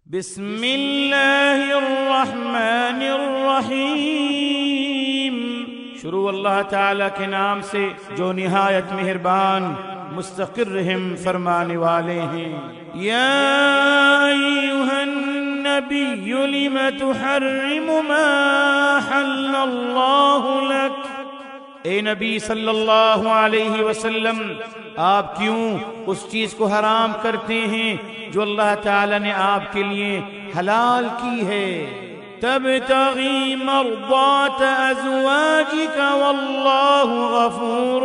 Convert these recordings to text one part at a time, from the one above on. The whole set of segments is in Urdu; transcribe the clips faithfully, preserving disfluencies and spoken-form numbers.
بسم اللہ الرحمن الرحیم، شروع اللہ تعالیٰ کے نام سے جو نہایت مہربان مستقر رحم فرمانے والے ہیں۔ یا ایھا النبی لم تحرم ما حل اللہ لک، اے نبی صلی اللہ علیہ وسلم آپ کیوں اس چیز کو حرام کرتے ہیں جو اللہ تعالی نے آپ کے لیے حلال کی ہے؟ تبتغی مرضات ازواجک واللہ غفور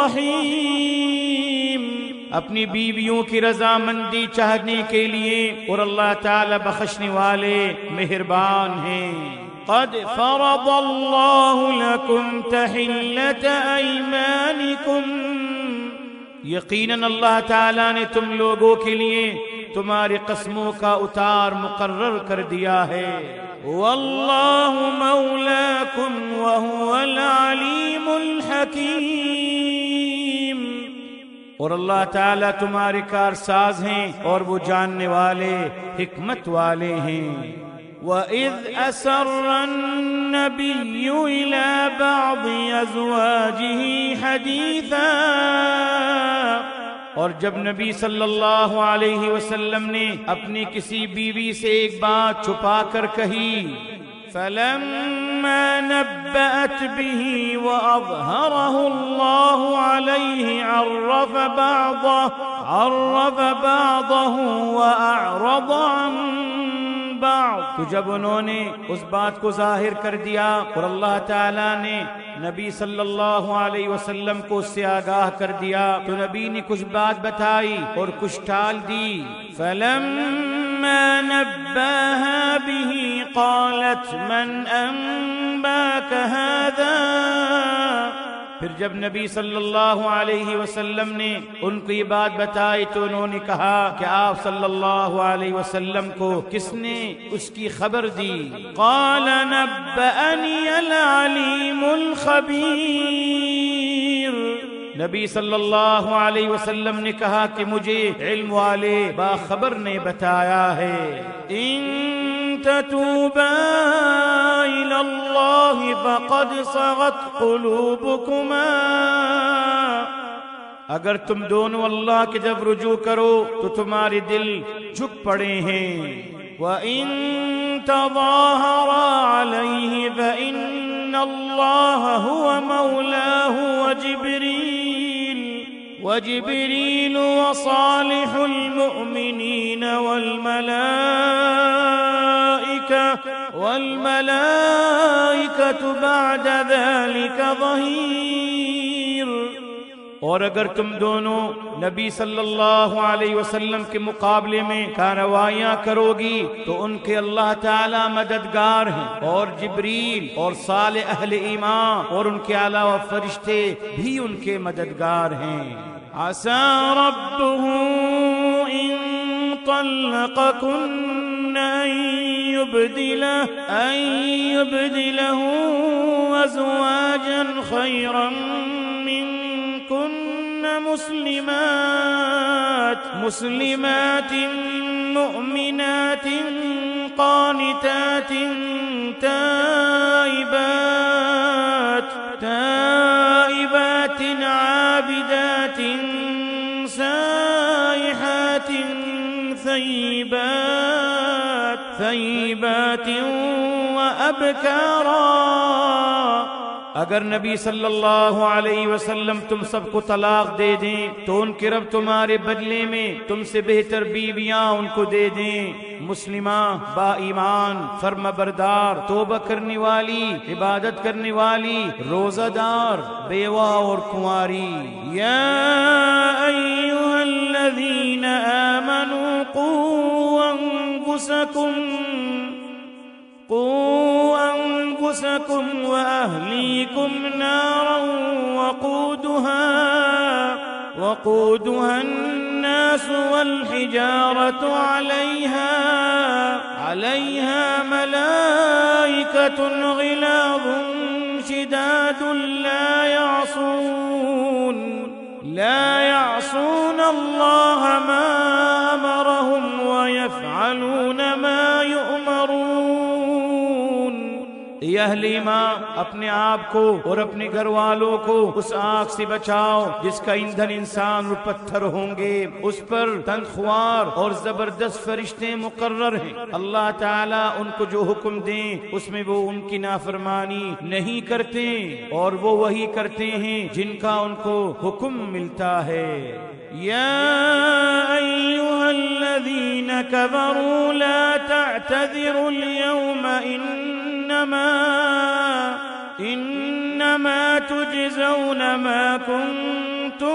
رحیم، اپنی بیویوں کی رضامندی چاہنے کے لیے اور اللہ تعالی بخشنے والے مہربان ہیں۔ قد فرض اللہ لکم تحلۃ ایمانکم، یقیناً اللہ تعالیٰ نے تم لوگوں کے لیے تمہاری قسموں کا اتار مقرر کر دیا ہے۔ واللہ مولاکم وہو العلیم الحکیم، اور اللہ تعالیٰ تمہارے کارساز ہیں اور وہ جاننے والے حکمت والے ہیں۔ وَإِذْ أَسَرَّ النَّبِيُّ إِلَى بَعْضِ أَزْوَاجِهِ حَدِيثًا، اور جب نبی صلی اللہ علیہ وسلم نے اپنی کسی بیوی سے ایک بات چھپا کر کہی، فَلَمَّا نَبَّأَتْ بِهِ وَأَظْهَرَهُ اللَّهُ عَلَيْهِ عَرَّفَ بَعْضَهُ عَرَّفَ بَعْضَهُ وَأَعْرَضَ عَن بعض، تو جب انہوں نے اس بات کو ظاہر کر دیا اور اللہ تعالیٰ نے نبی صلی اللہ علیہ وسلم کو اس سے آگاہ کر دیا تو نبی نے کچھ بات بتائی اور کچھ ٹال دی۔ فَلَمَّا نَبَّاهَا بِهِ قَالَتْ مَنْ أَنبَاكَ هَذَا، پھر جب نبی صلی اللہ علیہ وسلم نے ان کو یہ بات بتائی تو انہوں نے کہا کہ آپ صلی اللہ علیہ وسلم کو کس نے اس کی خبر دی؟ قال نبأنی العلیم الخبیر، نبی صلی اللہ علیہ وسلم نے کہا کہ مجھے علم والے باخبر نے بتایا ہے۔ ان تتوبا الى اللہ فقد صغت قلوبکما، اگر تم دونوں اللہ کے جب رجوع کرو تو تمہارے دل جھک پڑے ہیں۔ وَإِن تَظَاهَرَا عَلَيْهِ فَإِنَّ اللَّهَ هُوَ مَوْلَاهُ وَجِبْرِيلُ وَجِبْرِيلُ وَصَالِحُ الْمُؤْمِنِينَ وَالْمَلَائِكَةُ وَالْمَلَائِكَةُ بَعْدَ ذَلِكَ ظَهِيرٌ، اور اگر تم دونوں نبی صلی اللہ علیہ وسلم کے مقابلے میں کارروائیاں کرو گی تو ان کے اللہ تعالی مددگار ہیں، اور جبریل اور صالح اہل ایمان اور ان کے علاوہ فرشتے بھی ان کے مددگار ہیں۔ عسى ربه إن طلقكن أن يبدله أن يبدله أزواجا خيرا منكن مسلمات مسلمات مؤمنات قانتات تائبات تائبات عابدات سائحات ثيبات ثيبات وأبكارا، اگر نبی صلی اللہ علیہ وسلم تم سب کو طلاق دے دیں تو ان کے رب تمہارے بدلے میں تم سے بہتر بیویاں ان کو دے دیں، مسلمہ با ایمان فرما بردار توبہ کرنے والی عبادت کرنے والی روزہ دار بیوہ اور کنواری۔ یا ایھا الذین آمنوا قوا انفسکم قوا انفسکم واہلیکم نارا وقودها وقودها الناس والحجارة عليها عليها ملائكة غلاظ شداد لا يعصون لا يعصون الله ما أمرهم ويفعلون يفعلون ما يؤمرون۔ اے اہل ایمان، اپنے آپ کو اور اپنے گھر والوں کو اس آگ سے بچاؤ جس کا ایندھن انسان اور پتھر ہوں گے، اس پر تنخوار اور زبردست فرشتے مقرر ہیں۔ اللہ تعالیٰ ان کو جو حکم دیں اس میں وہ ان کی نافرمانی نہیں کرتے، اور وہ وہی کرتے ہیں جن کا ان کو حکم ملتا ہے۔ یا ایھا الذین کفروا لا تعتذروا اليوم انما انما تجزون ما کنتم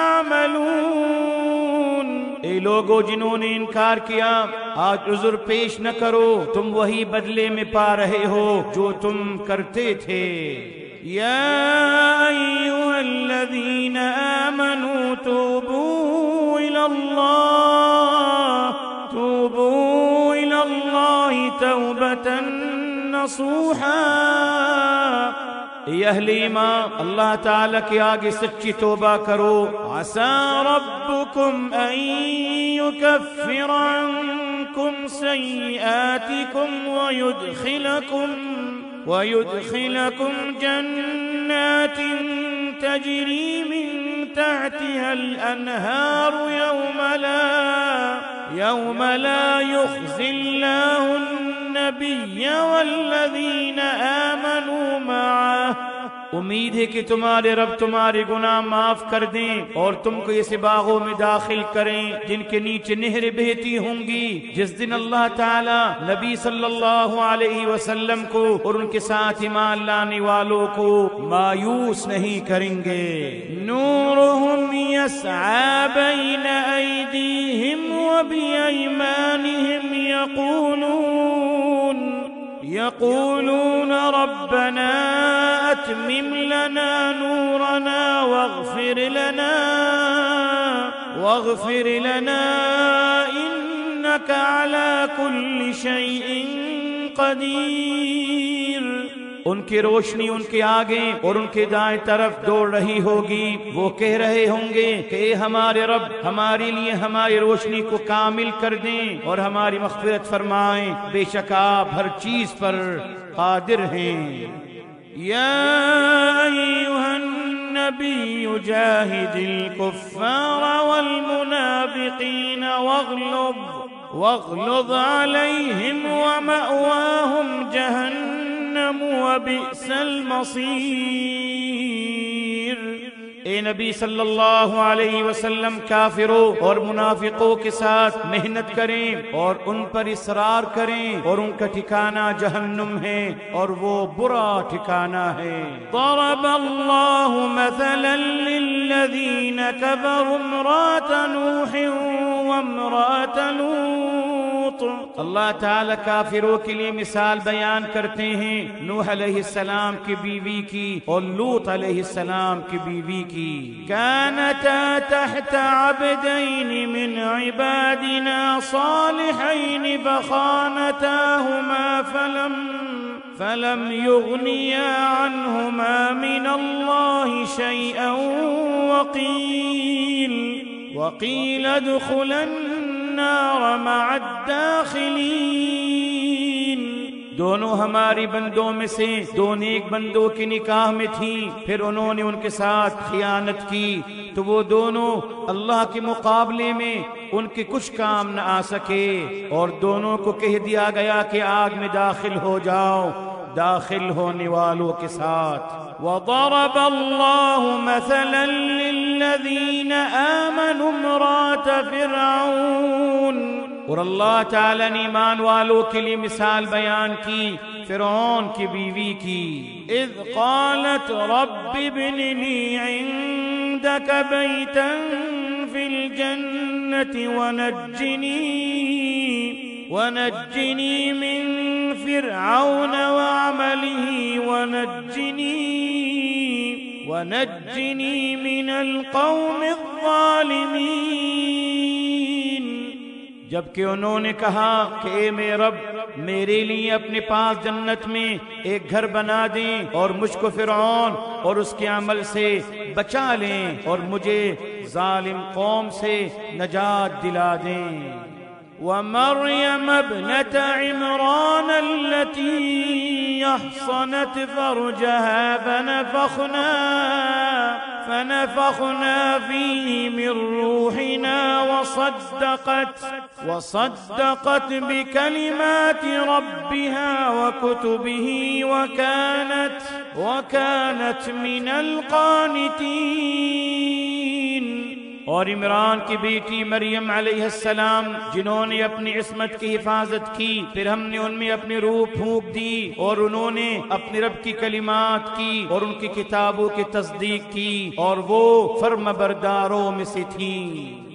تعملون۔ اے لوگو جنہوں نے انکار کیا، آج عذر پیش نہ کرو، تم وہی بدلے میں پا رہے ہو جو تم کرتے تھے۔ یا ایھا الذین آمنوا توبوا الی اللہ توبوا الی اللہ توبۃ نصوحا۔ اے اہل ایمان، اللہ تعالیٰ کے آگے سچی توبہ کرو۔ عسى ربكم ان يكفر عنكم سيئاتكم ويدخلكم ويدخلكم جنات تجري من تحتها الأنهار يوم لا يوم لا يخزي الله النبي والذين آمنوا معه۔ امید ہے کہ تمہارے رب تمہارے گناہ معاف کر دیں اور تم کو ایسے باغوں میں داخل کریں جن کے نیچے نہریں بہتی ہوں گی، جس دن اللہ تعالیٰ نبی صلی اللہ علیہ وسلم کو اور ان کے ساتھ ایمان لانے والوں کو مایوس نہیں کریں گے۔ نورہم یسعی بین ایدیہم وبایمانہم یقولون يقولون ربنا أتمم لنا نورنا واغفر لنا واغفر لنا إنك على كل شيء قدير۔ ان کی روشنی ان کے آگے اور ان کے دائیں طرف دوڑ رہی ہوگی، وہ کہہ رہے ہوں گے کہ اے ہمارے رب، ہمارے لیے ہماری روشنی کو کامل کر دیں اور ہماری مغفرت فرمائیں، بے شک آپ ہر چیز پر قادر ہیں۔ یا ایھا النبی جاہد الکفار والمنافقین واغلظ واغلظ علیہم ومأواہم جہنم وبئس المصیر۔ اے نبی صلی اللہ علیہ وسلم، کافروں اور منافقوں کے ساتھ محنت کریں اور ان پر اصرار کریں، اور ان کا ٹھکانہ جہنم ہے اور وہ برا ٹھکانہ ہے۔ ضرب اللہ مثلا للذین کفروا امرأة نوح وامرأة لوط۔ اللہ تعالیٰ کافروں کے لیے مثال بیان کرتے ہیں نوح علیہ السلام کی بیوی کی اور لوط علیہ السلام کی بیوی کی۔ كانتا تحت عبدين من عبادنا صالحين فخانتاهما فلم فلم يغنيا عنهما من الله شيئا وقيل وقيل ادخلا النار مع الداخلين۔ دونوں ہماری بندوں میں سے دو نیک بندوں کی نکاح میں تھیں، پھر انہوں نے ان کے ساتھ خیانت کی تو وہ دونوں اللہ کے مقابلے میں ان کے کچھ کام نہ آ سکے، اور دونوں کو کہہ دیا گیا کہ آگ میں داخل ہو جاؤ داخل ہونے والوں کے ساتھ۔ وضرب اللہ مثلا للذین آمنوا امرأة فرعون۔ اور اللہ تعالیٰ نے ایمان والوں کے لیے مثال بیان کی فرعون کی بیوی کی۔ اذ قالت رب ابن لی عندك بیتا فی الجنة ونجنی ونجنی من فرعون وعمله ونجنی ونجنی من القوم الظالمین۔ جبکہ انہوں نے کہا کہ اے میرے رب، میرے لیے اپنے پاس جنت میں ایک گھر بنا دیں اور مجھ کو فرعون اور اس کے عمل سے بچا لیں اور مجھے ظالم قوم سے نجات دلا دیں۔ ومريم ابنة عمران التي أحصنت فرجها فنفخنا فنفخنا فيه من روحنا وصدقت وصدقت بكلمات ربها وكتبه وكانت وكانت من القانتين۔ اور عمران کی بیٹی مریم علیہ السلام جنہوں نے اپنی عصمت کی حفاظت کی، پھر ہم نے ان میں اپنی روح پھونک دی اور انہوں نے اپنے رب کی کلمات کی اور ان کی کتابوں کی تصدیق کی اور وہ فرمانبرداروں میں سے تھیں۔